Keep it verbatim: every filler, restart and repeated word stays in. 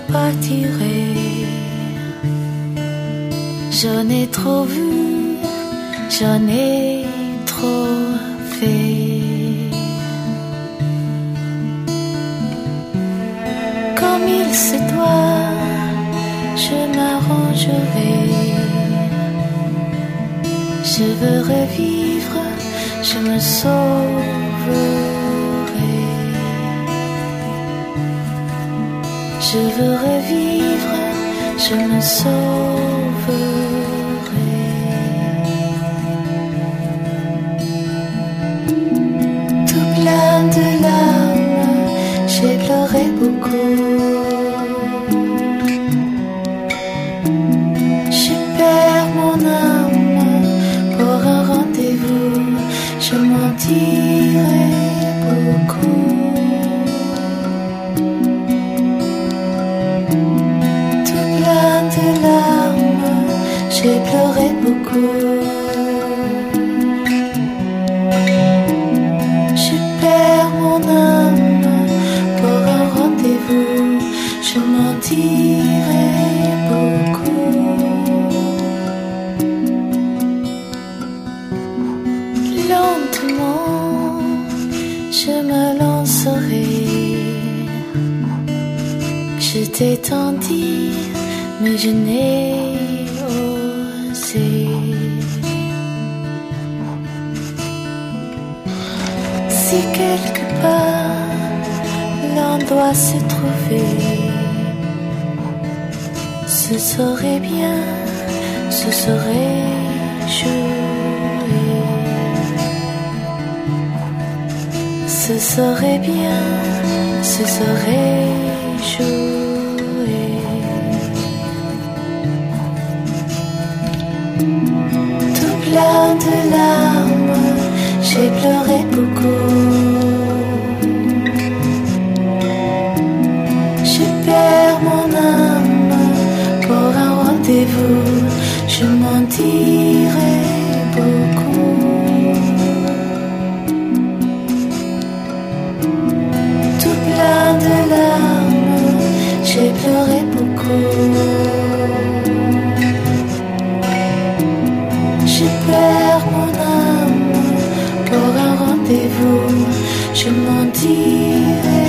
partirai. J'en ai trop vu, j'en ai trop fait. Comme il se doit, je m'arrangerai. Je veux revivre, je me sauverai. Je veux revivre, je me sauverai. Tout plein de larmes, j'ai pleuré beaucoup. Je perds mon âme pour un rendez-vous, je m'en dirai beaucoup. De larmes, j'ai pleuré beaucoup. Je perds mon âme pour un rendez-vous, je m'en dirai beaucoup. Lentement, je me lancerai. Je t'ai tant dit, mais je n'ai osé. Si quelque part l'un doit se trouver, ce serait bien, ce serait joué. Ce serait bien, ce serait joué. Tout plein de larmes, j'ai pleuré beaucoup. Je perds mon âme pour un rendez-vous, je m'en dirai beaucoup. Tout plein de larmes, j'ai pleuré beaucoup. Je perds mon âme pour un rendez-vous, je m'en dirai.